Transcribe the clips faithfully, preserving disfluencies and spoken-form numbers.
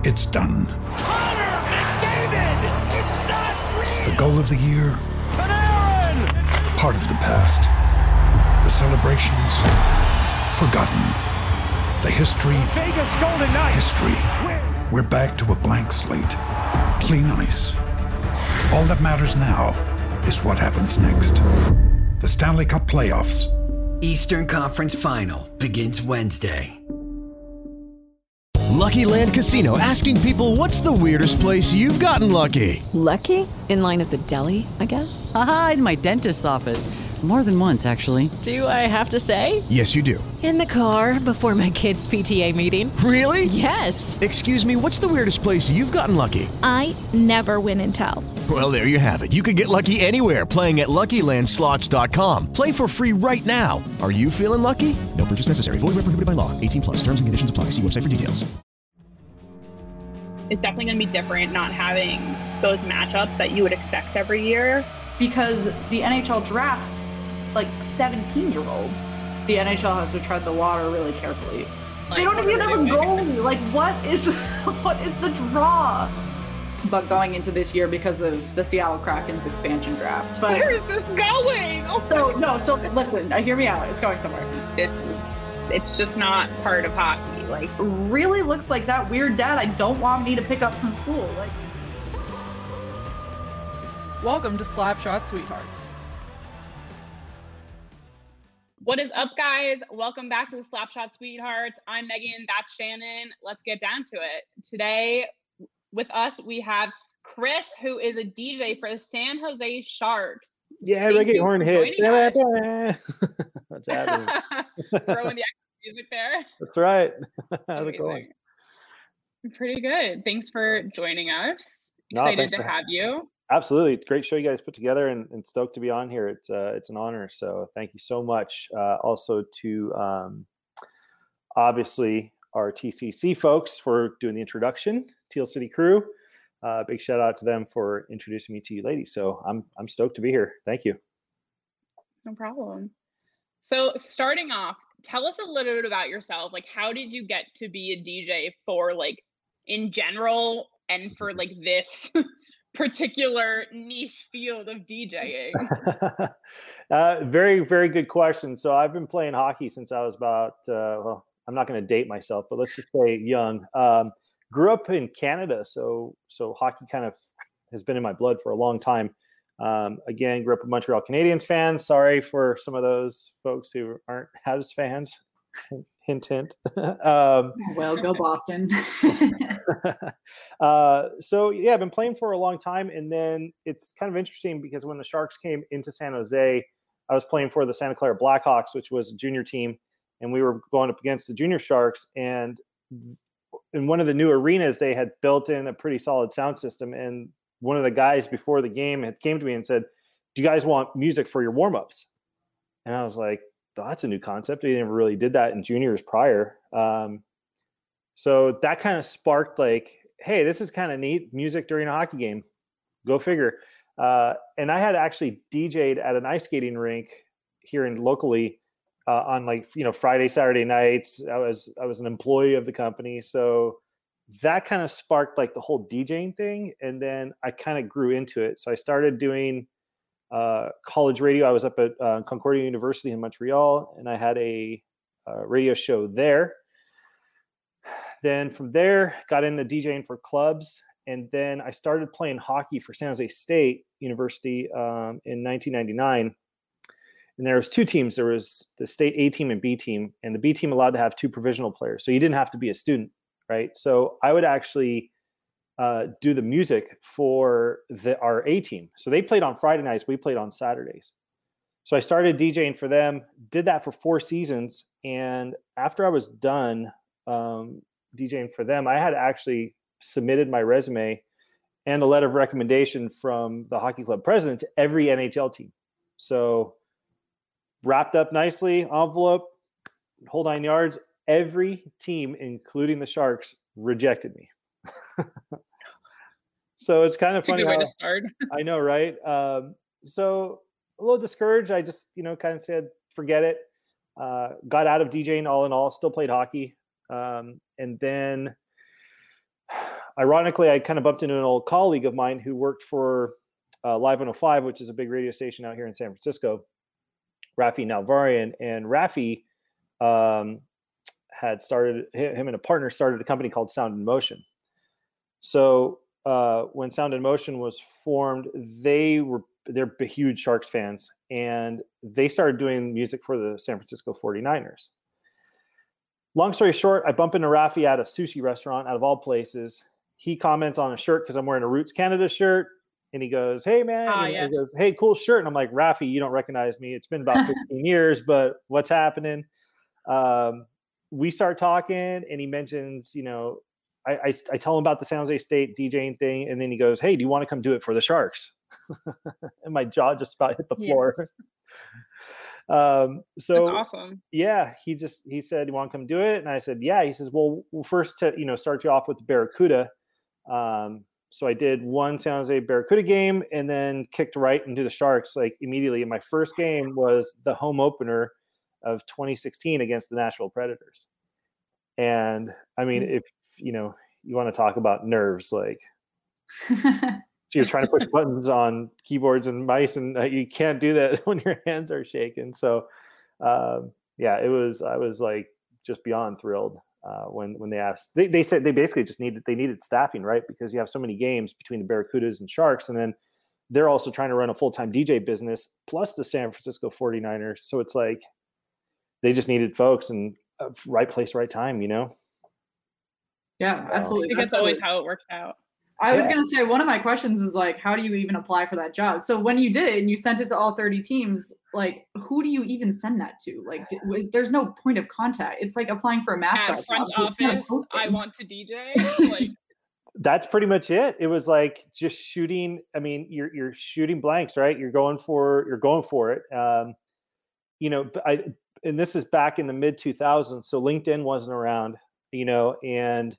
It's done. Connor McDavid! It's not real! The goal of the year, Panarin! part of the past. The celebrations, forgotten. The history, Vegas Golden Knights! history. We're back to a blank slate. Clean ice. All that matters now is what happens next. The Stanley Cup playoffs. Eastern Conference Final begins Wednesday. Lucky Land Casino, asking people, what's the weirdest place you've gotten lucky? Lucky? In line at the deli, I guess? Aha, in my dentist's office. More than once, actually. Do I have to say? Yes, you do. In the car before my kids' P T A meeting. Really? Yes. Excuse me, what's the weirdest place you've gotten lucky? I never win and tell. Well, there you have it. You can get lucky anywhere, playing at Lucky Land Slots dot com. Play for free right now. Are you feeling lucky? No purchase necessary. Void where prohibited by law. eighteen plus. Terms and conditions apply. See website for details. It's definitely going to be different not having those matchups that you would expect every year. Because the N H L drafts like seventeen-year-olds. The N H L has to tread the water really carefully. Like, they don't even have a goalie. Like, what is what is the draw? But going into this year because of the Seattle Kraken's expansion draft. But, where is this going? Oh, so no, so listen, uh, hear me out. It's going somewhere. It's it's just not part of hockey. Like, really looks like that weird dad I don't want me to pick up from school. Like, welcome to Slapshot Sweethearts. What is up, guys? Welcome back to the Slapshot Sweethearts. I'm Megan. That's Shannon. Let's get down to it. Today with us, we have Chris, who is a D J for the San Jose Sharks. Yeah, reggae horn hit. What's happening? Throwing the music there. That's right. How's it going? Pretty good. Thanks for joining us. Excited no, to have you. Absolutely. It's a great show you guys put together, and, and stoked to be on here. It's uh, it's an honor. So thank you so much. Uh, also to um, obviously our T C C folks for doing the introduction, Teal City Crew. Uh, big shout out to them for introducing me to you ladies. So I'm I'm stoked to be here. Thank you. No problem. So starting off, tell us a little bit about yourself. Like, how did you get to be a D J for, like, in general and for, like, this particular niche field of DJing? uh, very, very good question. So I've been playing hockey since I was about, uh, well, I'm not going to date myself, but let's just say young. Um, grew up in Canada. So, so hockey kind of has been in my blood for a long time. Um, again, grew up a Montreal Canadiens fan. Sorry for some of those folks who aren't Habs fans. Hint, hint. um, well, go Boston. uh, so yeah, I've been playing for a long time, and then it's kind of interesting because when the Sharks came into San Jose, I was playing for the Santa Clara Blackhawks, which was a junior team, and we were going up against the junior Sharks. And in one of the new arenas, they had built in a pretty solid sound system, and one of the guys before the game had came to me and said, "Do you guys want music for your warm-ups?" And I was like, oh, that's a new concept. We never really did that in juniors prior. Um, so that kind of sparked like, hey, this is kind of neat. Music during a hockey game. Go figure. Uh, and I had actually D J'd at an ice skating rink here in locally uh, on like, you know, Friday, Saturday nights. I was, I was an employee of the company. So that kind of sparked like the whole DJing thing. And then I kind of grew into it. So I started doing uh, college radio. I was up at uh, Concordia University in Montreal, and I had a, a radio show there. Then from there, got into DJing for clubs. And then I started playing hockey for San Jose State University um, in nineteen ninety-nine. And there was two teams. There was the state A team and B team, and the B team allowed to have two provisional players. So you didn't have to be a student, right? So I would actually uh, do the music for the, our A team. So they played on Friday nights. We played on Saturdays. So I started DJing for them, did that for four seasons. And after I was done um, DJing for them, I had actually submitted my resume and a letter of recommendation from the hockey club president to every N H L team. So wrapped up nicely, envelope, whole nine yards. Every team, including the Sharks, rejected me. So it's kind of That's funny. a good way how, to start. I know, right? Um, so a little discouraged. I just, you know, kind of said, forget it. Uh, got out of DJing all in all, still played hockey. Um, and then ironically, I kind of bumped into an old colleague of mine who worked for uh, Live one oh five, which is a big radio station out here in San Francisco, Rafi Nalvarian. And Rafi um, had started, him and a partner started a company called Sound in Motion. So uh, when Sound in Motion was formed, they were, they're huge Sharks fans, and they started doing music for the San Francisco forty-niners. Long story short, I bump into Rafi at a sushi restaurant out of all places. He comments on a shirt because I'm wearing a Roots Canada shirt. And he goes, hey, man. Oh, and yes. He goes, hey, cool shirt. And I'm like, Rafi, you don't recognize me. It's been about fifteen years, but what's happening? Um, we start talking, and he mentions, you know, I, I, I tell him about the San Jose State DJing thing. And then he goes, hey, do you want to come do it for the Sharks? And my jaw just about hit the floor. Yeah. um, so That's awesome. Yeah, he just, he said, you want to come do it? And I said, yeah. He says, well, well first to, you know, start you off with the Barracuda. Um, so I did one San Jose Barracuda game and then kicked right into the Sharks like immediately. And my first game was the home opener of twenty sixteen against the Nashville Predators. And I mean, if, you know, you want to talk about nerves, like you're trying to push buttons on keyboards and mice, and you can't do that when your hands are shaking. So um, yeah, it was, I was like just beyond thrilled. Uh, when when they asked, they, they said they basically just needed they needed staffing, right? Because you have so many games between the Barracudas and Sharks, and then they're also trying to run a full time D J business plus the San Francisco forty-niners. So it's like they just needed folks, and uh, right place, right time, you know. Yeah, so, absolutely. I think that's always how it works out. I yeah. was going to say, one of my questions was like, how do you even apply for that job? So when you did it and you sent it to all thirty teams, like, who do you even send that to? Like, d- was, there's no point of contact. It's like applying for a mascot. At front job. office, I want to D J. Like, that's pretty much it. It was like just shooting. I mean, you're you're shooting blanks, right? You're going for you're going for it. Um, you know, I and this is back in the mid two thousands, so LinkedIn wasn't around. You know, and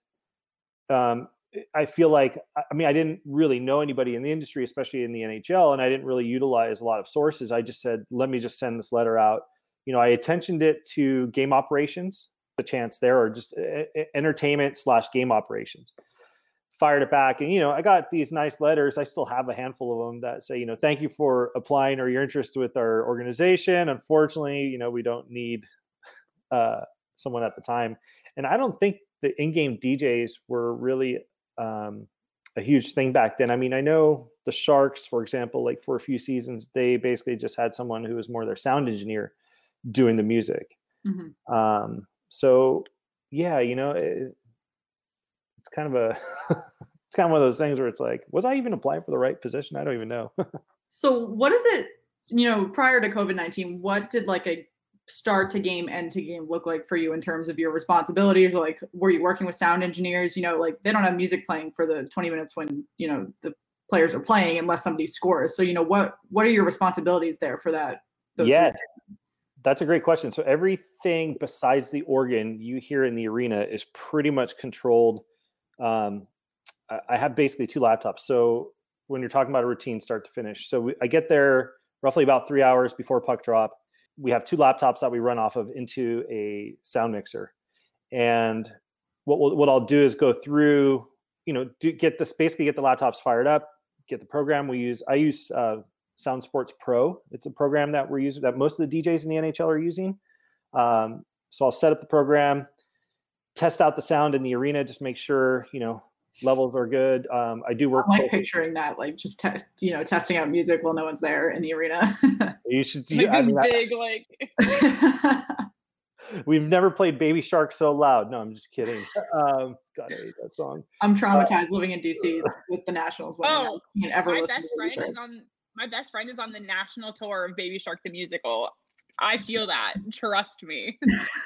um. I feel like, I mean, I didn't really know anybody in the industry, especially in the N H L, and I didn't really utilize a lot of sources. I just said, let me just send this letter out. You know, I attentioned it to game operations, the chance there, or just entertainment slash game operations. Fired it back. And, you know, I got these nice letters. I still have a handful of them that say, you know, thank you for applying or your interest with our organization. Unfortunately, you know, we don't need uh, someone at the time. And I don't think the in-game D Js were really um, a huge thing back then. I mean, I know the Sharks, for example, like for a few seasons, they basically just had someone who was more their sound engineer doing the music. Mm-hmm. Um, so yeah, you know, it, it's kind of a, it's kind of one of those things where it's like, was I even applying for the right position? I don't even know. So what is it, you know, prior to COVID nineteen, what did like a start to game, end to game look like for you in terms of your responsibilities? Like, were you working with sound engineers? You know, like they don't have music playing for the twenty minutes when, you know, the players are playing unless somebody scores. So, you know, what, what are your responsibilities there for that? Yeah, that's a great question. So everything besides the organ you hear in the arena is pretty much controlled. Um, I have basically two laptops. So when you're talking about a routine start to finish, so we, I get there roughly about three hours before puck drop. We have two laptops that we run off of into a sound mixer. And what we'll, what I'll do is go through, you know, do, get this, basically get the laptops fired up, get the program we use. I use uh, Sound Sports Pro. It's a program that we're using, that most of the D Js in the N H L are using. Um, so I'll set up the program, test out the sound in the arena, just make sure, you know, levels are good. Um, I do work. I'm like picturing that, like just test, you know, testing out music while no one's there in the arena. You should like I this mean, big, I, like. We've never played Baby Shark so loud. No, I'm just kidding. Um, God, I hate that song. I'm traumatized uh, living in D C with the Nationals. Oh, I ever my listen best to friend is on. My best friend is on the national tour of Baby Shark the Musical. I feel that. Trust me.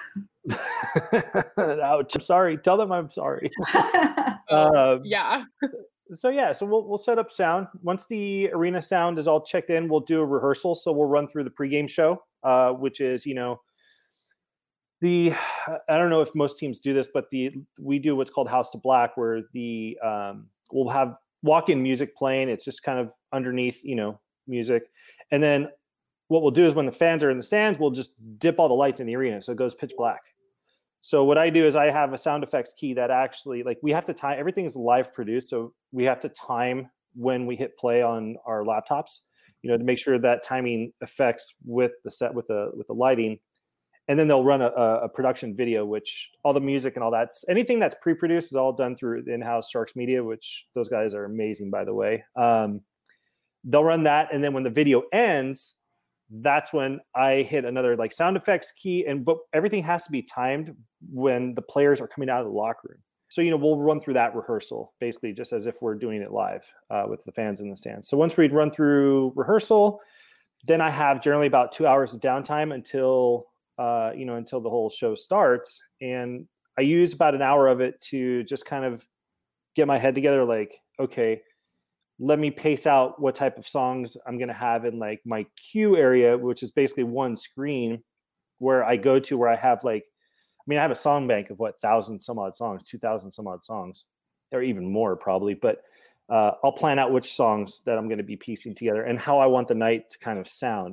Ouch. I'm sorry. Tell them I'm sorry. oh, um, yeah. So yeah, so we'll we'll set up sound. Once the arena sound is all checked in, we'll do a rehearsal. So we'll run through the pregame show, uh, which is, you know, the I don't know if most teams do this, but the we do what's called House to Black, where the um, we'll have walk-in music playing. It's just kind of underneath, you know, music, and then what we'll do is when the fans are in the stands, we'll just dip all the lights in the arena, so it goes pitch black. So what I do is I have a sound effects key that actually, like, we have to time, everything is live produced. So we have to time when we hit play on our laptops, you know, to make sure that timing affects with the set, with the, with the lighting. And then they'll run a, a production video, which all the music and all that's, anything that's pre-produced is all done through the in-house Sharks Media, which those guys are amazing, by the way. Um, they'll run that. And then when the video ends, that's when I hit another like sound effects key. And but everything has to be timed when the players are coming out of the locker room. So, you know, we'll run through that rehearsal, basically just as if we're doing it live uh, with the fans in the stands. So once we'd run through rehearsal, then I have generally about two hours of downtime until, uh, you know, until the whole show starts. And I use about an hour of it to just kind of get my head together. Like, okay, let me pace out what type of songs I'm going to have in like my queue area, which is basically one screen where I go to where I have like, I mean, I have a song bank of what, thousand some odd songs, two thousand some odd songs, or even more probably. But uh, I'll plan out which songs that I'm going to be piecing together and how I want the night to kind of sound.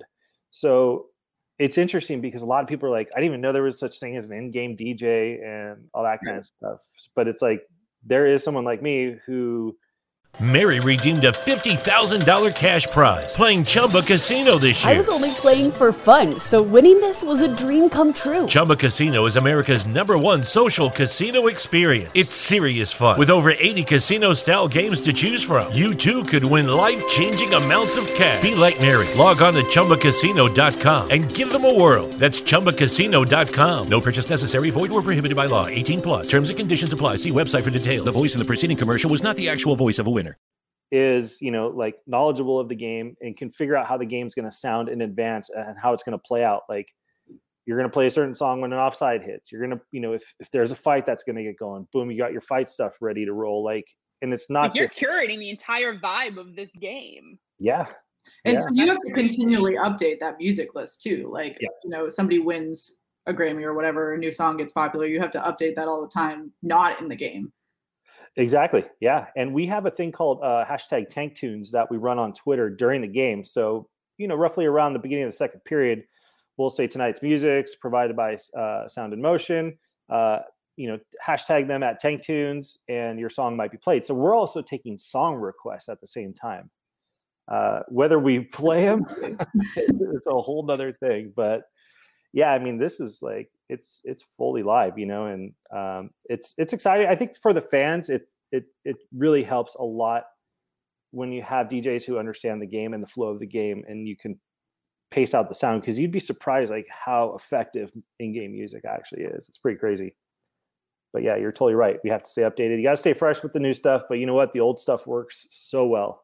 So it's interesting because a lot of people are like, I didn't even know there was such thing as an in-game D J and all that kind of stuff. But it's like, there is someone like me who... Mary redeemed a fifty thousand dollars cash prize playing Chumba Casino this year. I was only playing for fun, so winning this was a dream come true. Chumba Casino is America's number one social casino experience. It's serious fun. With over eighty casino-style games to choose from, you too could win life-changing amounts of cash. Be like Mary. Log on to Chumba Casino dot com and give them a whirl. That's Chumba Casino dot com. No purchase necessary. Void or prohibited by law. eighteen plus. Terms and conditions apply. See website for details. The voice in the preceding commercial was not the actual voice of a winner. Is, you know, like knowledgeable of the game and can figure out how the game's going to sound in advance and how it's going to play out. Like, you're going to play a certain song when an offside hits. You're going to, you know, if, if there's a fight that's going to get going, boom, you got your fight stuff ready to roll. Like, and it's not like you're just, curating the entire vibe of this game. Yeah. And yeah. so you have to continually update that music list too. Like, yeah. you know, somebody wins a Grammy or whatever, a new song gets popular, you have to update that all the time, not in the game. Exactly. Yeah. And we have a thing called uh, hashtag tank tunes that we run on Twitter during the game. So, you know, roughly around the beginning of the second period, we'll say tonight's music's provided by uh, Sound in Motion, uh, you know, hashtag them at tank tunes and your song might be played. So we're also taking song requests at the same time. Uh, whether we play them, it's a whole nother thing. But yeah, I mean, this is like, it's, it's fully live, you know, and um, it's, it's exciting. I think for the fans, it's, it, it really helps a lot when you have D Js who understand the game and the flow of the game and you can pace out the sound. Cause you'd be surprised like how effective in-game music actually is. It's pretty crazy, but yeah, you're totally right. We have to stay updated. You got to stay fresh with the new stuff, but you know what? The old stuff works so well.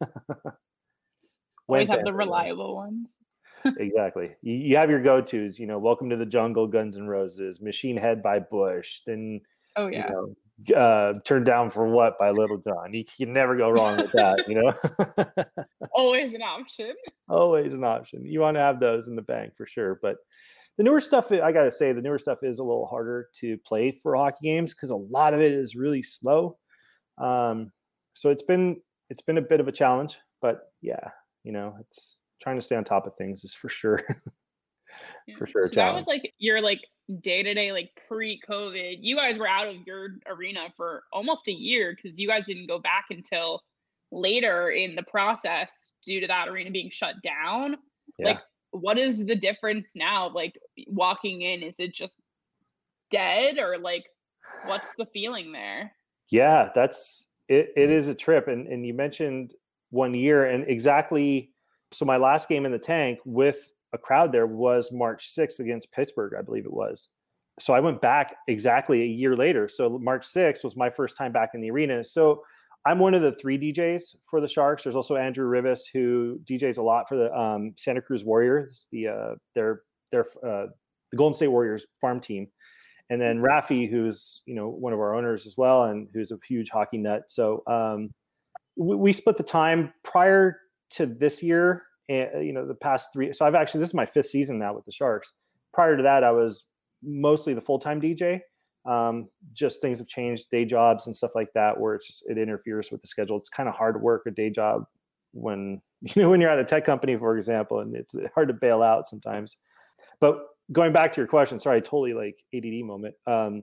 Always have the reliable ones. Exactly. You, you have your go-tos, you know, Welcome to the Jungle, Guns N' Roses, Machine Head by Bush, then, oh yeah, you know, uh, Turned Down for What by Little John. You can never go wrong with that, you know. Always an option. Always an option. You want to have those in the bank for sure. But the newer stuff, I got to say, the newer stuff is a little harder to play for hockey games because a lot of it is really slow. Um, so it's been it's been a bit of a challenge, but yeah, you know, it's trying to stay on top of things is for sure. For sure. So that was like your like day-to-day, like pre-COVID. You guys were out of your arena for almost a year because you guys didn't go back until later in the process due to that arena being shut down. Yeah. Like, what is the difference now? Like walking in, is it just dead or like what's the feeling there? Yeah, that's it. It is a trip. And and you mentioned one year and exactly. So my last game in the tank with a crowd there was March sixth against Pittsburgh, I believe it was. So I went back exactly a year later. So March sixth was my first time back in the arena. So I'm one of the three D Js for the Sharks. There's also Andrew Rivas, who D Js a lot for the um, Santa Cruz Warriors, the uh, their their uh, the Golden State Warriors farm team, and then Rafi, who's you know one of our owners as well, and who's a huge hockey nut. So um, we, we split the time prior to this year. And, you know, the past three. So I've actually this is my fifth season now with the Sharks. Prior to that, I was mostly the full time D J. Um, just things have changed, day jobs and stuff like that, where it's just it interferes with the schedule. It's kind of hard to work a day job when you know when you're at a tech company, for example, and it's hard to bail out sometimes. But going back to your question, sorry, totally like A D D moment. Um,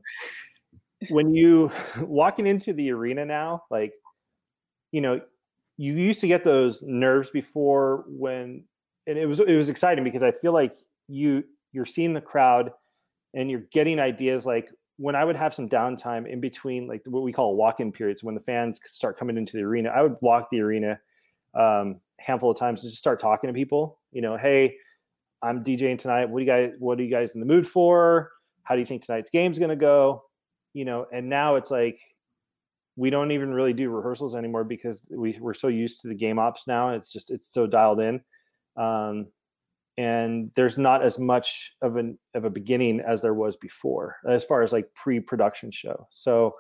when you walking into the arena now, like, you know, you used to get those nerves before when, and it was, it was exciting because I feel like you, you're seeing the crowd and you're getting ideas. Like when I would have some downtime in between, like what we call walk-in periods, when the fans start coming into the arena, I would walk the arena um, a handful of times and just start talking to people, you know, hey, I'm DJing tonight. What do you guys, what are you guys in the mood for? How do you think tonight's game's going to go? You know, and now it's like, we don't even really do rehearsals anymore because we, we're so used to the game ops now. It's just, it's so dialed in. Um, and there's not as much of an, of a beginning as there was before, as far as like pre-production show. So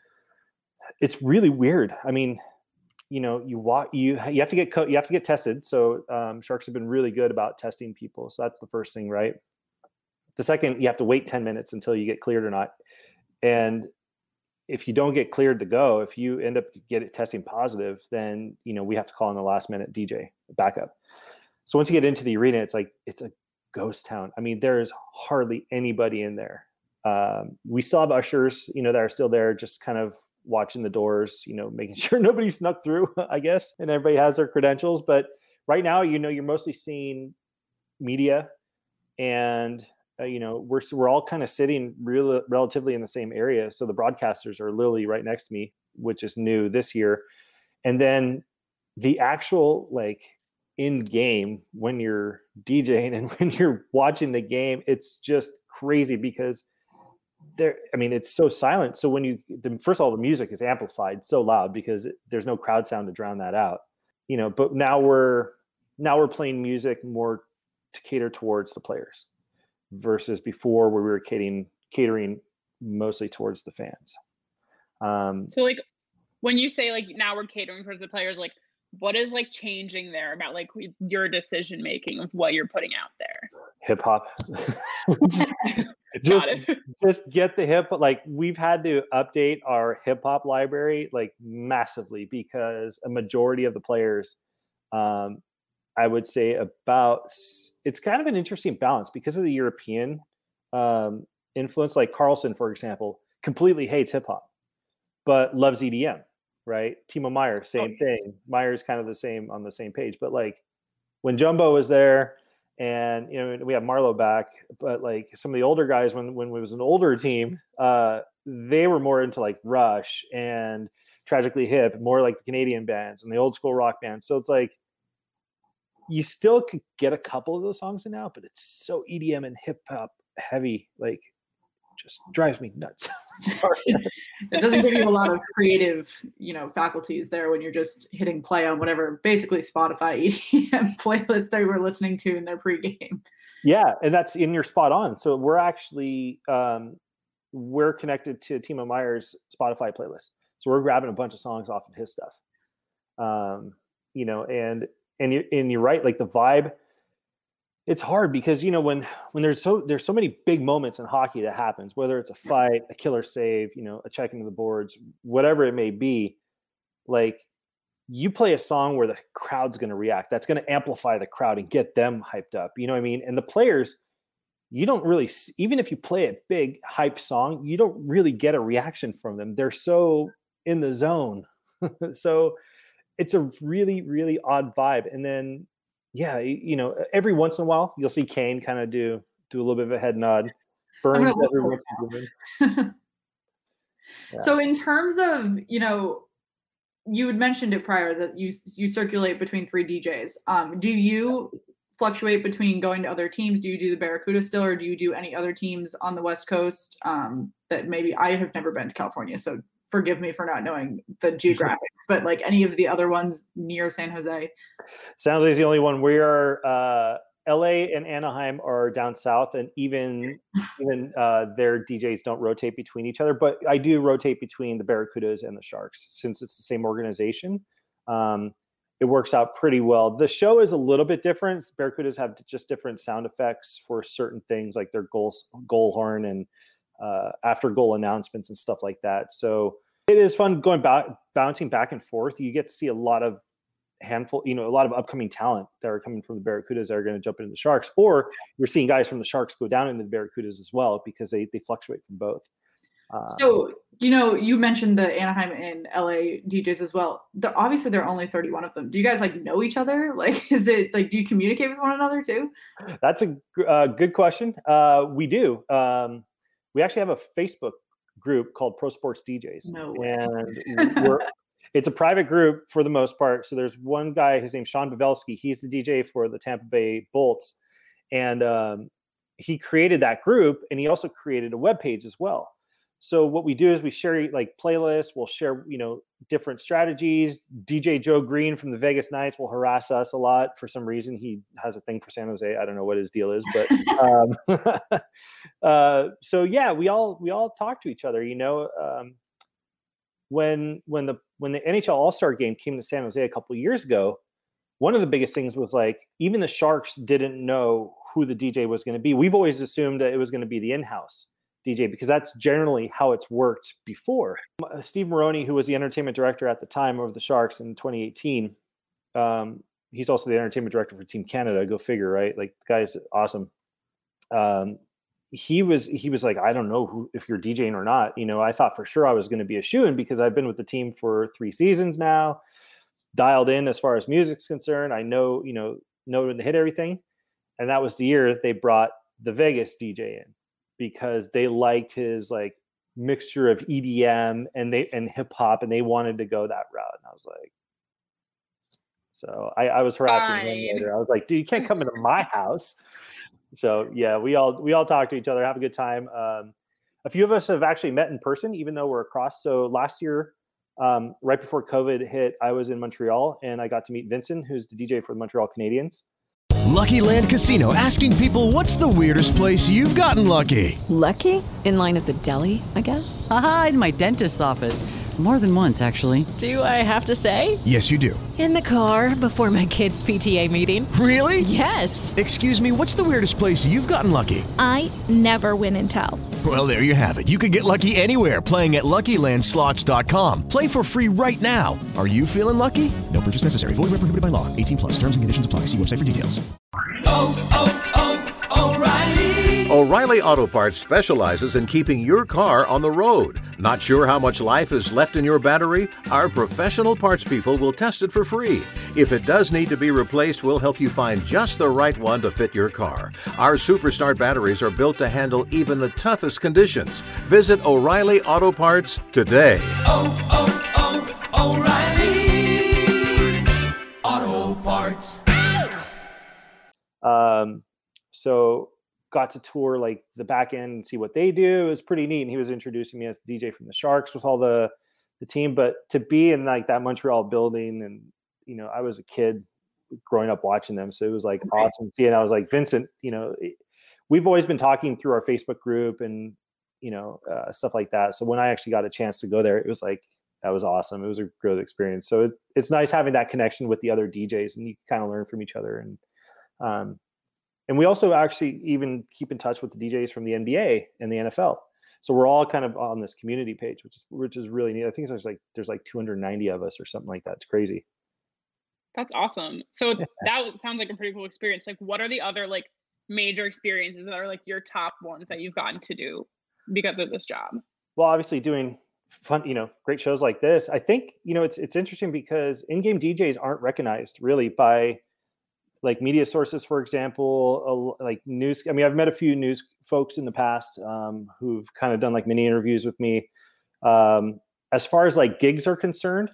it's really weird. I mean, you know, you walk, you, you have to get, co- you have to get tested. So um, Sharks have been really good about testing people. So that's the first thing, right? The second, you have to wait ten minutes until you get cleared or not. And if you don't get cleared to go, if you end up get it testing positive, then, you know, we have to call in the last minute D J backup. So once you get into the arena, it's like, it's a ghost town. I mean, there is hardly anybody in there. Um, we still have ushers, you know, that are still there, just kind of watching the doors, you know, making sure nobody snuck through, I guess, and everybody has their credentials. But right now, you know, you're mostly seeing media and, Uh, you know, we're we're all kind of sitting real, relatively in the same area. So the broadcasters are literally right next to me, which is new this year. And then the actual like in game when you're DJing and when you're watching the game, it's just crazy because there. I mean, it's so silent. So when you the, first of all, the music is amplified so loud because it, there's no crowd sound to drown that out. You know, but now we're now we're playing music more to cater towards the players, versus before where we were catering, catering mostly towards the fans. Um, so like when you say like now we're catering towards the players, like what is like changing there about like your decision making of what you're putting out there? Hip hop. just, just get the hip. Like we've had to update our hip hop library like massively because a majority of the players, um, I would say about, it's kind of an interesting balance because of the European um, influence. Like Carlson, for example, completely hates hip hop, but loves E D M, right? Timo Meyer, same oh. thing. Meyer's kind of the same on the same page. But like when Jumbo was there and, you know, we have Marlowe back, but like some of the older guys, when, when it was an older team, uh, they were more into like Rush and Tragically Hip, more like the Canadian bands and the old school rock bands. So it's like, you still could get a couple of those songs in now, but it's so E D M and hip hop heavy, like just drives me nuts. Sorry. It doesn't give you a lot of creative, you know, faculties there when you're just hitting play on whatever, basically Spotify E D M playlist they were listening to in their pregame. Yeah. And that's in your spot on. So we're actually, um, we're connected to Timo Meyer's Spotify playlist. So we're grabbing a bunch of songs off of his stuff. Um, you know, and, And you and you're right, like the vibe, it's hard because, you know, when when there's so there's so many big moments in hockey that happens, whether it's a fight, a killer save, you know, a check into the boards, whatever it may be, like you play a song where the crowd's going to react. That's going to amplify the crowd and get them hyped up. You know what I mean? And the players, you don't really, even if you play a big hype song, you don't really get a reaction from them. They're so in the zone. So it's a really, really odd vibe. And then, yeah, you know, every once in a while, you'll see Kane kind of do do a little bit of a head nod. Burns every once in a while. Yeah. So in terms of, you know, you had mentioned it prior that you you circulate between three D Js. Um, do you fluctuate between going to other teams? Do you do the Barracuda still, or do you do any other teams on the West Coast um, that maybe I have never been to California, so forgive me for not knowing the geographics, but like any of the other ones near San Jose? San Jose is the only one. We are uh, L A and Anaheim are down south, and even even uh, their D Js don't rotate between each other. But I do rotate between the Barracudas and the Sharks since it's the same organization. Um, it works out pretty well. The show is a little bit different. Barracudas have just different sound effects for certain things, like their goal goal horn and uh, after goal announcements and stuff like that. So it is fun going back, bouncing back and forth. You get to see a lot of handful, you know, a lot of upcoming talent that are coming from the Barracudas that are going to jump into the Sharks, or you're seeing guys from the Sharks go down into the Barracudas as well, because they, they fluctuate from both. Um, so, you know, you mentioned the Anaheim and L A D Js as well. They're, obviously, there are only thirty-one of them. Do you guys like know each other? Like, is it like, do you communicate with one another too? That's a uh, good question. Uh, we do. Um, we actually have a Facebook group called Pro Sports D Js. No way. And we're, it's a private group for the most part. So there's one guy, his name's Sean Pavelski. He's the D J for the Tampa Bay Bolts. And um, he created that group, and he also created a webpage as well. So what we do is we share like playlists. We'll share, you know, different strategies. D J Joe Green from the Vegas Knights will harass us a lot for some reason. He has a thing for San Jose. I don't know what his deal is, but um, uh, so yeah, we all we all talk to each other. You know, um, when when the when the N H L All-Star Game came to San Jose a couple of years ago, one of the biggest things was like even the Sharks didn't know who the D J was going to be. We've always assumed that it was going to be the in-house D J, because that's generally how it's worked before. Steve Maroney, who was the entertainment director at the time of the Sharks in twenty eighteen, um, he's also the entertainment director for Team Canada. Go figure, right? Like, the guy's awesome. Um, he was he was like, I don't know who, if you're DJing or not. You know, I thought for sure I was going to be a shoo-in because I've been with the team for three seasons now, dialed in as far as music's concerned. I know, you know, know when to hit everything. And that was the year they brought the Vegas D J in, because they liked his like mixture of E D M and they and hip hop, and they wanted to go that route. And I was like, so I, I was harassing Fine. him later. I was like, dude, you can't come into my house. So yeah, we all we all talk to each other, have a good time. Um, a few of us have actually met in person, even though we're across. So last year, um, right before COVID hit, I was in Montreal, and I got to meet Vincent, who's the D J for the Montreal Canadiens. Lucky Land Casino, asking people, what's the weirdest place you've gotten lucky? Lucky? In line at the deli, I guess? Aha, in my dentist's office. More than once, actually. Do I have to say? Yes, you do. In the car before my kids' P T A meeting. Really? Yes. Excuse me, what's the weirdest place you've gotten lucky? I never win and tell. Well, there you have it. You can get lucky anywhere, playing at Lucky Land Slots dot com. Play for free right now. Are you feeling lucky? No purchase necessary. Void where prohibited by law. eighteen plus. Terms and conditions apply. See website for details. Oh, oh, oh, O'Reilly! O'Reilly Auto Parts specializes in keeping your car on the road. Not sure how much life is left in your battery? Our professional parts people will test it for free. If it does need to be replaced, we'll help you find just the right one to fit your car. Our Superstart batteries are built to handle even the toughest conditions. Visit O'Reilly Auto Parts today. Oh, oh, oh, O'Reilly Auto Parts. Um, so got to tour like the back end and see what they do. It was pretty neat. And he was introducing me as D J from the Sharks with all the, the team, but to be in like that Montreal building, and, you know, I was a kid growing up watching them. So it was like awesome to see. And I was like, Vincent, you know, we've always been talking through our Facebook group and, you know, uh, stuff like that. So when I actually got a chance to go there, it was like, that was awesome. It was a great experience. So it, it's nice having that connection with the other D Js, and you kind of learn from each other. And, Um, and we also actually even keep in touch with the D Js from the N B A and the N F L. So we're all kind of on this community page, which is which is really neat. I think there's like there's like two hundred ninety of us or something like that. It's crazy. That's awesome. So that sounds like a pretty cool experience. Like, what are the other like major experiences that are like your top ones that you've gotten to do because of this job? Well, obviously doing fun, you know, great shows like this. I think, you know, it's it's interesting because in-game D Js aren't recognized really by like media sources, for example, uh, like news. I mean, I've met a few news folks in the past um, who've kind of done like mini interviews with me. Um, as far as like gigs are concerned,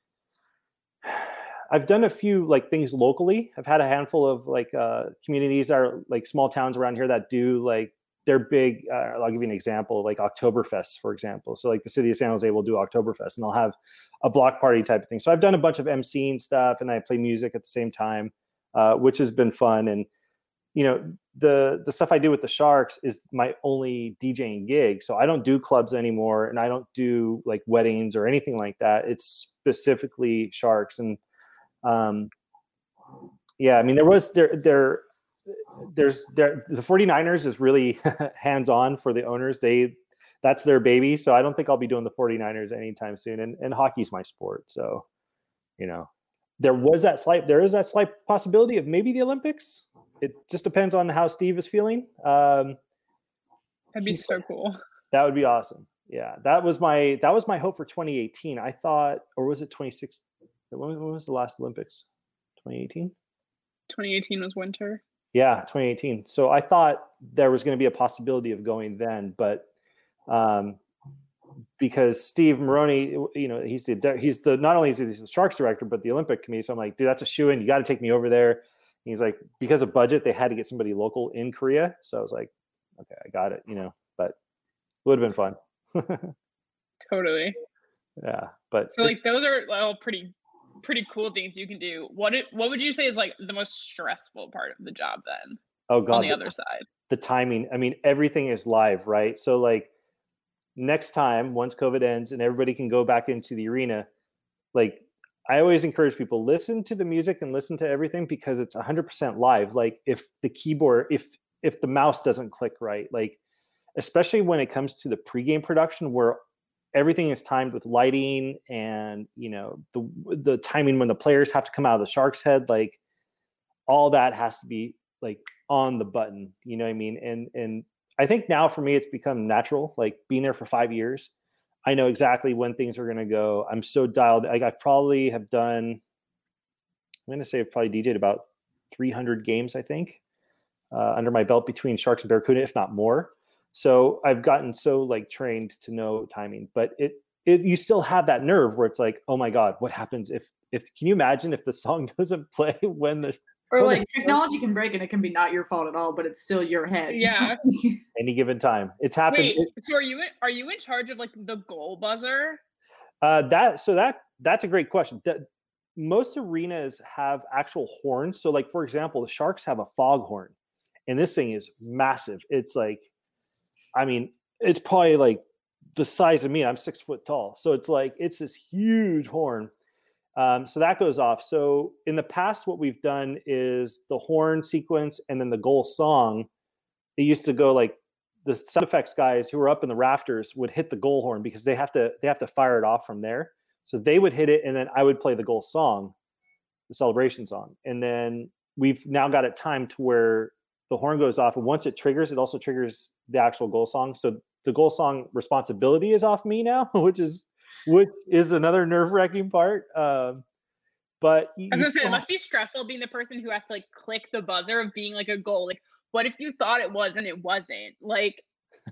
I've done a few like things locally. I've had a handful of like uh, communities that are like small towns around here that do like they're big. Uh, I'll give you an example, like Oktoberfest, for example. So like the city of San Jose will do Oktoberfest, and they'll have a block party type of thing. So I've done a bunch of emceeing stuff, and I play music at the same time. Uh, which has been fun. And, you know, the the stuff I do with the Sharks is my only DJing gig. So I don't do clubs anymore, and I don't do like weddings or anything like that. It's specifically Sharks. And um, yeah, I mean, there was there there there's there the 49ers is really hands-on for the owners. They that's their baby. So I don't think I'll be doing the 49ers anytime soon. And and hockey's my sport. So, you know. there was that slight, there is that slight possibility of maybe the Olympics. It just depends on how Steve is feeling. Um, That'd be so cool. That would be awesome. Yeah, that was my that was my hope for twenty eighteen. I thought, or was it twenty sixteen? When, when was the last Olympics? twenty eighteen. twenty eighteen was winter. Yeah, twenty eighteen. So I thought there was going to be a possibility of going then, but um, because Steve Maroney, you know, he's the he's the not only is he the Sharks director, but the Olympic committee. So I'm like, dude, that's a shoo-in. You got to take me over there. And he's like, because of budget, they had to get somebody local in Korea. So I was like, okay, I got it. You know, but it would have been fun. Totally. Yeah, but so like those are all pretty pretty cool things you can do. What it, what would you say is like the most stressful part of the job then? Oh God, on the, the other side. The timing. I mean, everything is live, right? So like next time, once COVID ends and everybody can go back into the arena, like I always encourage people, listen to the music and listen to everything because it's one hundred percent live. Like if the keyboard, if if the mouse doesn't click right, like especially when it comes to the pregame production where everything is timed with lighting and, you know, the the timing when the players have to come out of the Sharks' head, like all that has to be like on the button, you know what I mean? And and I think now for me, it's become natural, like being there for five years. I know exactly when things are going to go. I'm so dialed. Like I probably have done, I'm going to say I've probably D J'd about three hundred games, I think, uh, under my belt between Sharks and Barracuda, if not more. So I've gotten so like trained to know timing, but it, it, you still have that nerve where it's like, oh my God, what happens if, if, can you imagine if the song doesn't play when the, or like technology can break and it can be not your fault at all, but it's still your head. Yeah. Any given time. It's happened. Wait, it, so are you, in, are you in charge of like the goal buzzer? Uh, that, so that, that's a great question. That, most arenas have actual horns. So like, for example, the Sharks have a foghorn and this thing is massive. It's like, I mean, it's probably like the size of me. I'm six foot tall. So it's like, it's this huge horn. Um, so that goes off. So in the past, what we've done is the horn sequence and then the goal song. It used to go like the sound effects guys who were up in the rafters would hit the goal horn because they have to, they have to fire it off from there. So they would hit it and then I would play the goal song, the celebration song. And then we've now got it timed to where the horn goes off, and once it triggers, it also triggers the actual goal song. So the goal song responsibility is off me now, which is which is another nerve-wracking part. Um, but I was gonna say, it must be stressful being the person who has to like click the buzzer of being like a goal. Like, what if you thought it was and it wasn't? Like,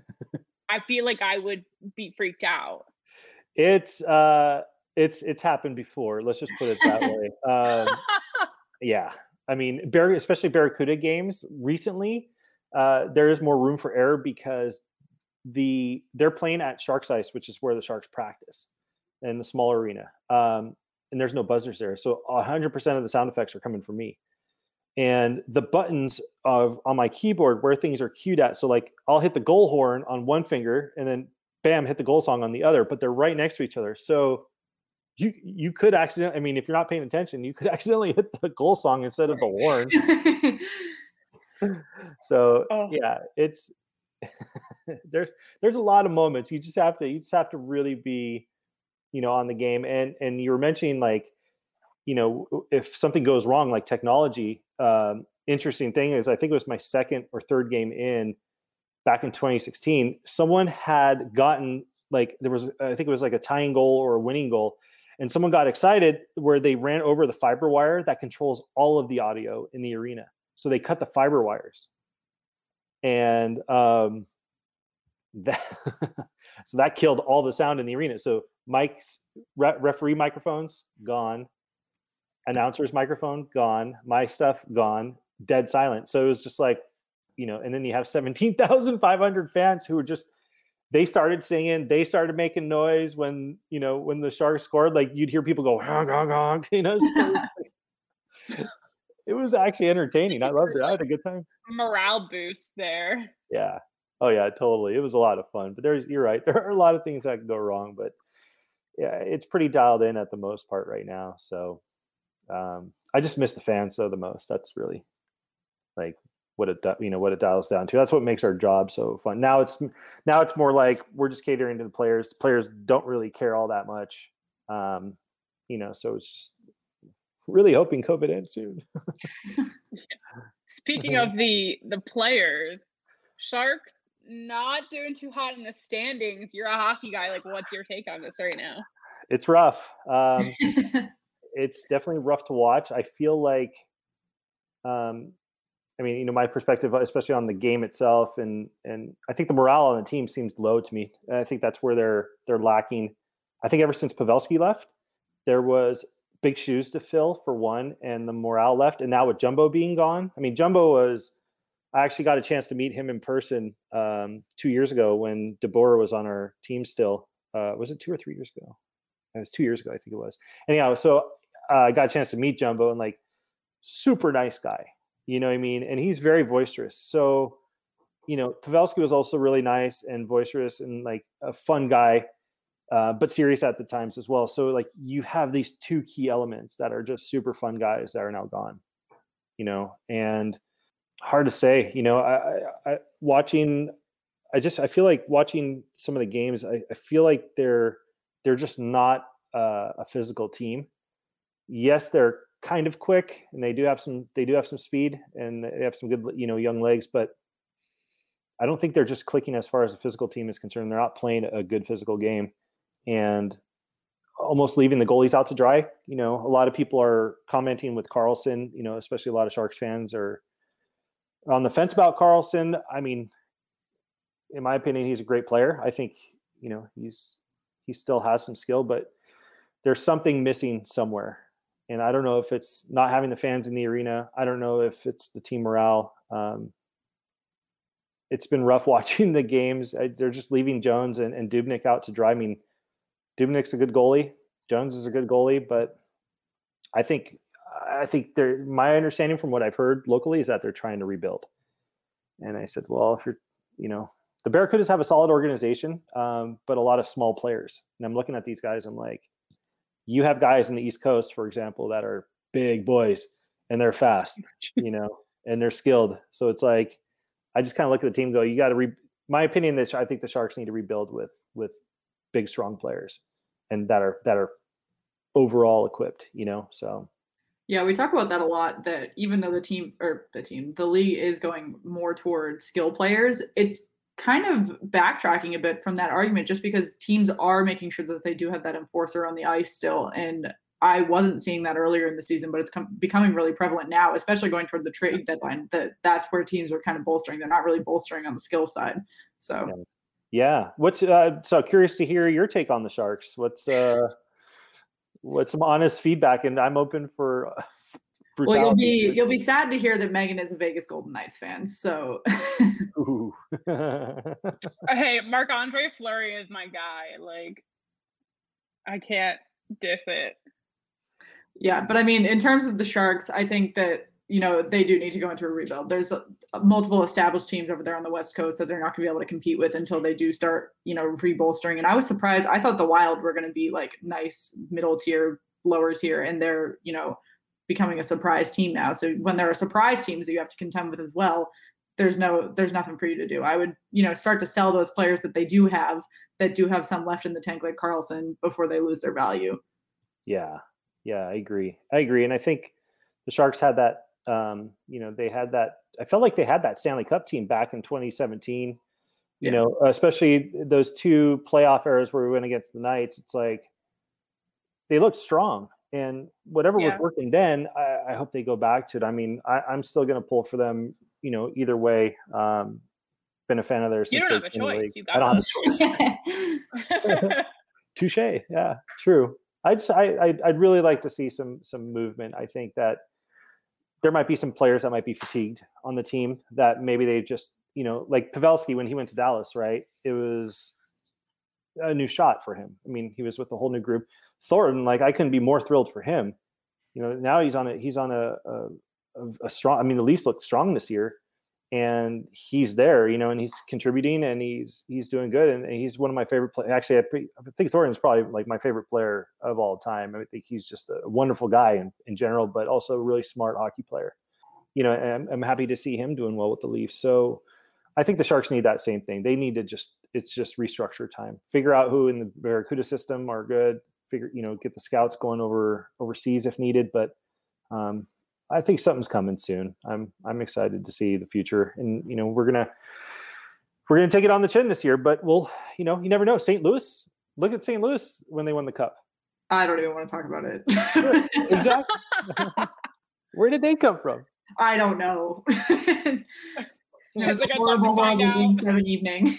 I feel like I would be freaked out. It's uh, it's it's happened before. Let's just put it that way. Um, yeah. I mean, especially Barracuda games recently, uh, there is more room for error because the they're playing at Sharks Ice, which is where the Sharks practice, in the small arena, um, and there's no buzzers there. So one hundred percent of the sound effects are coming from me, and the buttons of on my keyboard where things are cued at. So like I'll hit the goal horn on one finger, and then bam, hit the goal song on the other, but they're right next to each other. So You you could accidentally, I mean, if you're not paying attention, you could accidentally hit the goal song instead of the horn. So oh. yeah, it's there's there's a lot of moments. You just have to you just have to really be, you know, on the game. And and you were mentioning like, you know, if something goes wrong, like technology. Um, interesting thing is, I think it was my second or third game in back in twenty sixteen. Someone had gotten like there was I think it was like a tying goal or a winning goal. And someone got excited where they ran over the fiber wire that controls all of the audio in the arena. So they cut the fiber wires. And um, that so that killed all the sound in the arena. So mics, re- referee microphones, gone. Announcer's microphone, gone. My stuff, gone. Dead silent. So it was just like, you know, and then you have seventeen thousand five hundred fans who were just, they started singing, they started making noise when, you know, when the Sharks scored, like you'd hear people go, honk, honk, honk, you know, so it was actually entertaining. I loved it. I had a good time. Morale boost there. Yeah. Oh yeah, totally. It was a lot of fun, but there's, you're right. There are a lot of things that can go wrong, but yeah, it's pretty dialed in at the most part right now. So um, I just miss the fans though the most. That's really like, what it, you know, what it dials down to. That's what makes our job so fun. Now it's, now it's more like we're just catering to the players. The players don't really care all that much. Um, you know, so it's just, really hoping COVID ends soon. Speaking of the the players, Sharks not doing too hot in the standings. You're a hockey guy. Like, what's your take on this right now? It's rough. Um, it's definitely rough to watch. I feel like, um, I mean, you know, my perspective, especially on the game itself, and and I think the morale on the team seems low to me. And I think that's where they're they're lacking. I think ever since Pavelski left, there was big shoes to fill for one, and the morale left. And now with Jumbo being gone, I mean, Jumbo was. I actually got a chance to meet him in person um, two years ago when DeBoer was on our team still. Uh, was it two or three years ago? It was two years ago, I think it was. Anyhow, so uh, I got a chance to meet Jumbo, and like super nice guy, you know what I mean? And he's very boisterous. So, you know, Pavelski was also really nice and boisterous and like a fun guy, uh, but serious at the times as well. So like you have these two key elements that are just super fun guys that are now gone, you know, and hard to say, you know, I, I, I watching, I just, I feel like watching some of the games, I, I feel like they're, they're just not uh, a physical team. Yes, they're kind of quick and they do have some, they do have some speed and they have some good, you know, young legs, but I don't think they're just clicking as far as the physical team is concerned. They're not playing a good physical game and almost leaving the goalies out to dry. You know, a lot of people are commenting with Karlsson, you know, especially a lot of Sharks fans are on the fence about Karlsson. I mean, in my opinion, he's a great player. I think, you know, he's, he still has some skill, but there's something missing somewhere. And I don't know if it's not having the fans in the arena. I don't know if it's the team morale. Um, it's been rough watching the games. I, they're just leaving Jones and, and Dubnyk out to dry. I mean, Dubnyk's a good goalie. Jones is a good goalie, but I think, I think they're, my understanding from what I've heard locally is that they're trying to rebuild. And I said, well, if you're, you know, the Barracudas have a solid organization, um, but a lot of small players. And I'm looking at these guys. I'm like, you have guys in the East Coast, for example, that are big boys and they're fast, you know, and they're skilled. So it's like, I just kind of look at the team and go, you got to re my opinion that I think the Sharks need to rebuild with, with big, strong players and that are, that are overall equipped, you know? So. Yeah, we talk about that a lot, that even though the team or the team, the league is going more towards skill players, it's kind of backtracking a bit from that argument just because teams are making sure that they do have that enforcer on the ice still. And I wasn't seeing that earlier in the season, but it's com- becoming really prevalent now, especially going toward the trade deadline, that that's where teams are kind of bolstering. They're not really bolstering on the skill side. So, yeah. What's uh, so curious to hear your take on the Sharks. What's uh, what's some honest feedback? And I'm open for uh, well, you'll be you'll be sad to hear that Megan is a Vegas Golden Knights fan. So, hey, Marc-Andre Fleury is my guy. Like, I can't diss it. Yeah, but I mean, in terms of the Sharks, I think that, you know, they do need to go into a rebuild. There's a, a multiple established teams over there on the West Coast that they're not going to be able to compete with until they do start, you know, re-bolstering. And I was surprised. I thought the Wild were going to be like nice middle tier, lower tier, and they're, you know, becoming a surprise team now. So when there are surprise teams that you have to contend with as well, there's no, there's nothing for you to do. I would, you know, start to sell those players that they do have, that do have some left in the tank, like Karlsson, before they lose their value. Yeah. Yeah, I agree. I agree. And I think the Sharks had that, um, you know, they had that, I felt like they had that Stanley Cup team back in twenty seventeen, you yeah. know, especially those two playoff eras where we went against the Knights. It's like, they looked strong, and whatever yeah. was working then, I, I hope they go back to it. I mean, I, I'm still going to pull for them, you know, either way. Um, been a fan of theirs. You since don't have a choice. You got I don't have a choice. Touche. Yeah, true. I'd, I, I'd really like to see some some movement. I think that there might be some players that might be fatigued on the team that maybe they just, you know, like Pavelski when he went to Dallas, right? It was a new shot for him. I mean, he was with a whole new group. Thornton, like I couldn't be more thrilled for him. You know, now he's on a he's on a a, a strong. I mean, the Leafs look strong this year, and he's there. You know, and he's contributing, and he's he's doing good, and, and he's one of my favorite players. Actually, I, pre- I think Thornton's probably like my favorite player of all time. I think he's just a wonderful guy in, in general, but also a really smart hockey player. You know, and I'm, I'm happy to see him doing well with the Leafs. So I think the Sharks need that same thing. They need to just it's just restructure time, figure out who in the Barracuda system are good. Figure, you know, get the scouts going over overseas if needed, but um, I think something's coming soon. I'm I'm excited to see the future, and you know we're gonna we're gonna take it on the chin this year. But we'll, you know, you never know. Saint Louis, look at Saint Louis when they won the Cup. I don't even want to talk about it. Exactly. Where did they come from? I don't know. It was like a horrible, horrible game seven evening.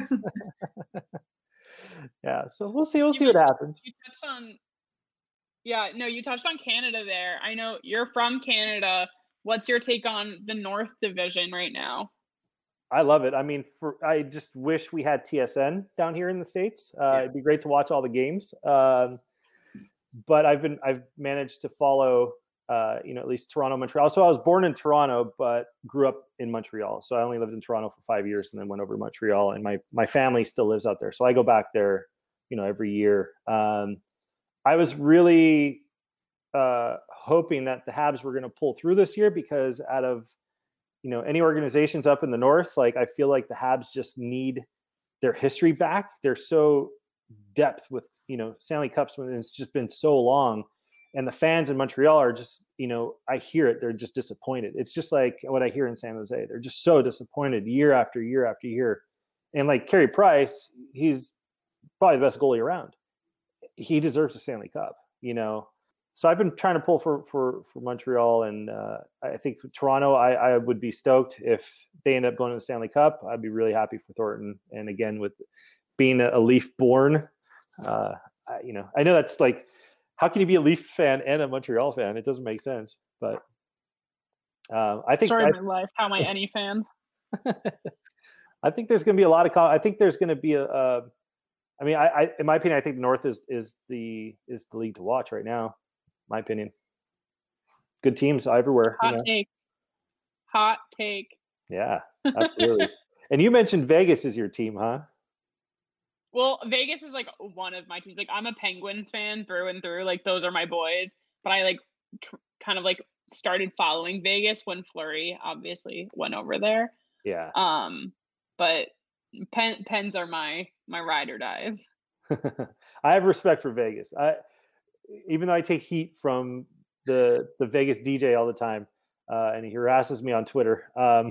Yeah, so we'll see. We'll You see what mentioned- happens. You touched on, yeah, no, you touched on Canada there. I know you're from Canada. What's your take on the North Division right now? I love it. I mean, for I just wish we had T S N down here in the States. Uh, Yeah. It'd be great to watch all the games. Um, but I've been I've managed to follow, uh, you know, at least Toronto, Montreal. So I was born in Toronto, but grew up in Montreal. So I only lived in Toronto for five years and then went over to Montreal. And my my family still lives out there, so I go back there, you know, every year. Um, I was really uh, hoping that the Habs were going to pull through this year because out of you know any organizations up in the North, like I feel like the Habs just need their history back. They're so depth with you know Stanley Cups when it's just been so long, and the fans in Montreal are just you know I hear it, they're just disappointed. It's just like what I hear in San Jose. They're just so disappointed year after year after year. And like Carey Price, he's probably the best goalie around. He deserves a Stanley Cup, you know. So I've been trying to pull for for for Montreal, and uh, I think Toronto. I, I would be stoked if they end up going to the Stanley Cup. I'd be really happy for Thornton. And again, with being a, a Leaf born, uh, I, you know, I know that's like, how can you be a Leaf fan and a Montreal fan? It doesn't make sense. But uh, I think Story I, of my life. How am I any fans? I think there's going to be a lot of. I think there's going to be a. a I mean, I, I, in my opinion, I think the North is is the is the league to watch right now. My opinion. Good teams everywhere. Hot you know? take. Hot take. Yeah, absolutely. And you mentioned Vegas is your team, huh? Well, Vegas is like one of my teams. Like I'm a Penguins fan through and through. Like those are my boys. But I like tr- kind of like started following Vegas when Fleury obviously went over there. Yeah. Um, but Pen- Pens are my my ride or dies. I have respect for Vegas. I even though I take heat from the the Vegas D J all the time, uh, and he harasses me on Twitter. Um,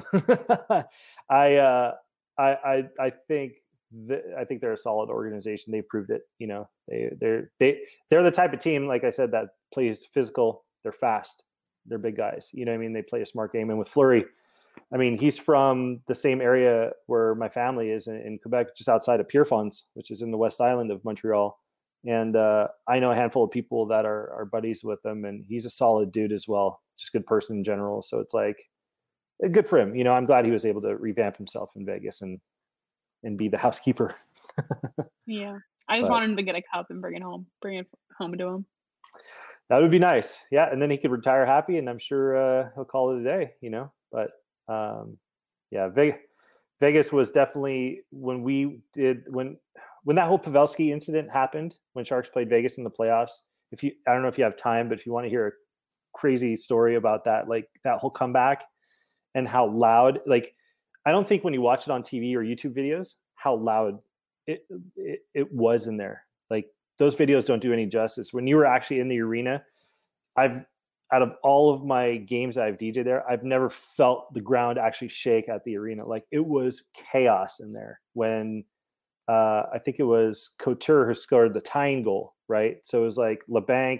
I, uh, I I I think th- I think they're a solid organization. They've proved it. You know, they they're they they're the type of team, like I said, that plays physical. They're fast. They're big guys. You know what I mean? They play a smart game. And with Fleury, I mean, he's from the same area where my family is in, in Quebec, just outside of Pierrefonds, which is in the West Island of Montreal. And uh, I know a handful of people that are, are buddies with him, and he's a solid dude as well, just a good person in general. So it's like good for him. You know, I'm glad he was able to revamp himself in Vegas and and be the housekeeper. Yeah, I just But- want him to get a cup and bring it home, bring it home to him. That would be nice. Yeah. And then he could retire happy, and I'm sure uh, he'll call it a day, you know, but um, yeah, Vegas, Vegas was definitely when we did, when, when that whole Pavelski incident happened, when Sharks played Vegas in the playoffs. If you, I don't know if you have time, but if you want to hear a crazy story about that, like that whole comeback and how loud, like, I don't think when you watch it on T V or YouTube videos, how loud it, it, it was in there. Like, those videos don't do any justice. When you were actually in the arena, I've, out of all of my games I've D J'd there, I've never felt the ground actually shake at the arena. Like, it was chaos in there when uh, I think it was Couture who scored the tying goal, right? So it was like LeBanc,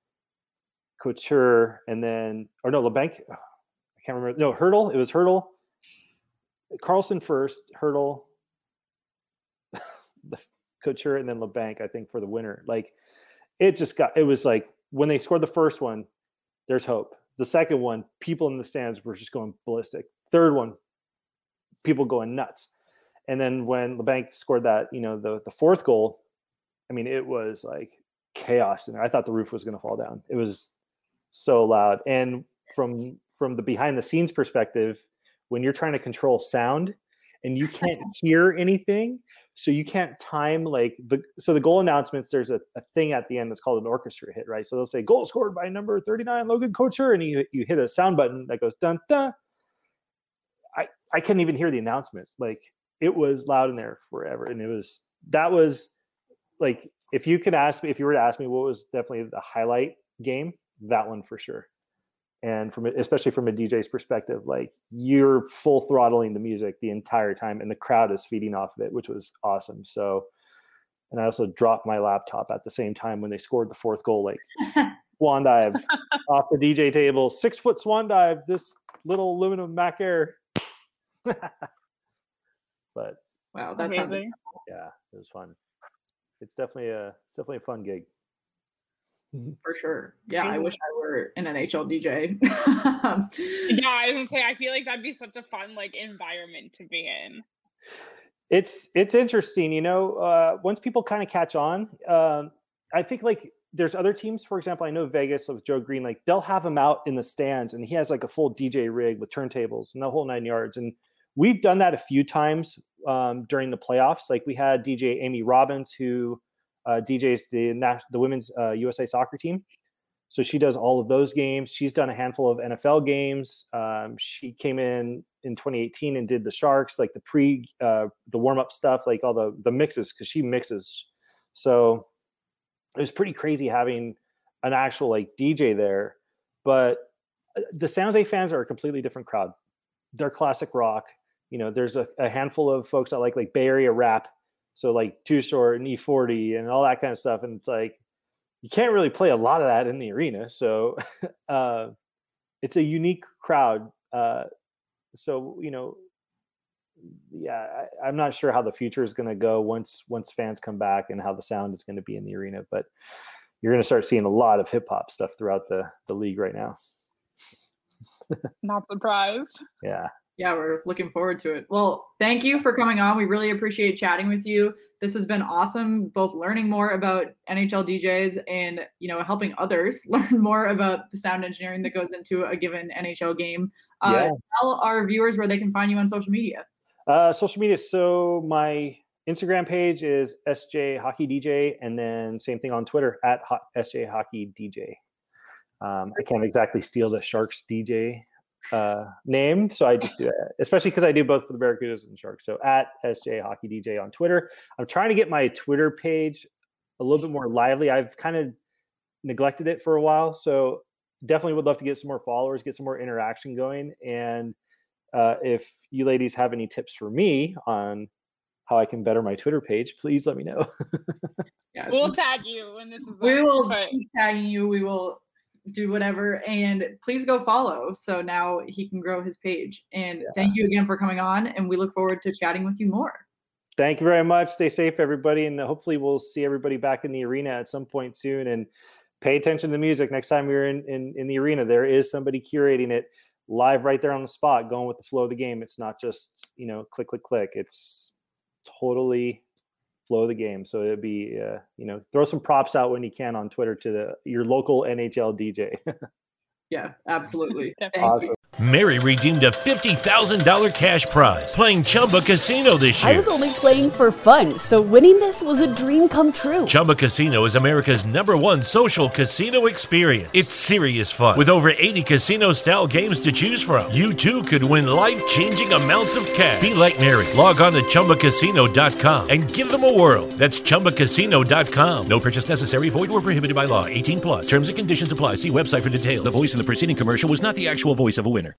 Couture, and then, or no, LeBanc, I can't remember. No, Hurdle. It was Hurdle. Carlson first, Hurdle, Couture, and then LeBanc, I think, for the winner. Like, it just got, it was like when they scored the first one, there's hope. The second one, people in the stands were just going ballistic. Third one, people going nuts. And then when LeBanc scored that, you know, the the fourth goal, I mean, it was like chaos in there. I thought the roof was going to fall down. It was so loud. And from from the behind the scenes perspective, when you're trying to control sound and you can't hear anything, so you can't time like the so the goal announcements, there's a, a thing at the end that's called an orchestra hit, right? So they'll say goal scored by number thirty-nine Logan Couture, and you you hit a sound button that goes dun dun. I I couldn't even hear the announcement. Like, it was loud in there forever. And it was that was like, if you could ask me, if you were to ask me what was definitely the highlight game, that one for sure. And from especially from a D J's perspective, like you're full throttling the music the entire time, and the crowd is feeding off of it, which was awesome. So, and I also dropped my laptop at the same time when they scored the fourth goal, like swan dive off the D J table, six foot swan dive, this little aluminum Mac Air. But wow, that sounds amazing. Yeah, it was fun. It's definitely a it's definitely a fun gig. For sure. Yeah, I wish I were an N H L D J. Yeah, I was gonna say, I feel like that'd be such a fun like environment to be in. It's it's interesting, you know. Uh, once people kind of catch on, um, I think like there's other teams. For example, I know Vegas with Joe Green, like they'll have him out in the stands, and he has like a full D J rig with turntables and the whole nine yards. And we've done that a few times um, during the playoffs. Like we had D J Amy Robbins, who Uh, D Js the the women's uh, U S A soccer team, so she does all of those games. She's done a handful of N F L games. Um, she came in in twenty eighteen and did the Sharks, like the pre uh, the warm up stuff, like all the the mixes, because she mixes. So it was pretty crazy having an actual like D J there. But the San Jose fans are a completely different crowd. They're classic rock. You know, there's a, a handful of folks that like like Bay Area rap. So like Too Short and E forty and all that kind of stuff. And it's like, you can't really play a lot of that in the arena. So uh, it's a unique crowd. Uh, so, you know, yeah, I, I'm not sure how the future is going to go once, once fans come back and how the sound is going to be in the arena, but you're going to start seeing a lot of hip hop stuff throughout the, the league right now. Not surprised. Yeah. Yeah, we're looking forward to it. Well, thank you for coming on. We really appreciate chatting with you. This has been awesome, both learning more about N H L D Js and, you know, helping others learn more about the sound engineering that goes into a given N H L game. Uh, yeah. Tell our viewers where they can find you on social media. Uh, social media. So my Instagram page is S J Hockey D J, and then same thing on Twitter at S J Hockey D J. Um, I can't exactly steal the Sharks D J uh name, so I just do that, especially because I do both for the Barracudas and Sharks. So at S J Hockey D J on Twitter. I'm trying to get my Twitter page a little bit more lively. I've kind of neglected it for a while, so definitely would love to get some more followers, get some more interaction going. And uh if you ladies have any tips for me on how I can better my Twitter page, please let me know. Yeah, we'll tag you when this is we up, will but... keep tagging you. We will do whatever, and please go follow so now he can grow his page. And yeah. Thank you again for coming on, and we look forward to chatting with you more. Thank you very much. Stay safe, everybody, and hopefully we'll see everybody back in the arena at some point soon. And pay attention to the music next time we're in, in, in the arena. There is somebody curating it live right there on the spot, going with the flow of the game. It's not just, you know, click, click, click. It's totally flow of the game. So it'd be, uh, you know, throw some props out when you can on Twitter to the your local N H L D J. Yeah, absolutely. Thank awesome. you. Mary redeemed a fifty thousand dollars cash prize playing Chumba Casino this year. I was only playing for fun, so winning this was a dream come true. Chumba Casino is America's number one social casino experience. It's serious fun. With over eighty casino-style games to choose from, you too could win life-changing amounts of cash. Be like Mary. Log on to Chumba Casino dot com and give them a whirl. That's Chumba Casino dot com. No purchase necessary. Void or prohibited by law. eighteen plus. Terms and conditions apply. See website for details. The voice in the preceding commercial was not the actual voice of a winner.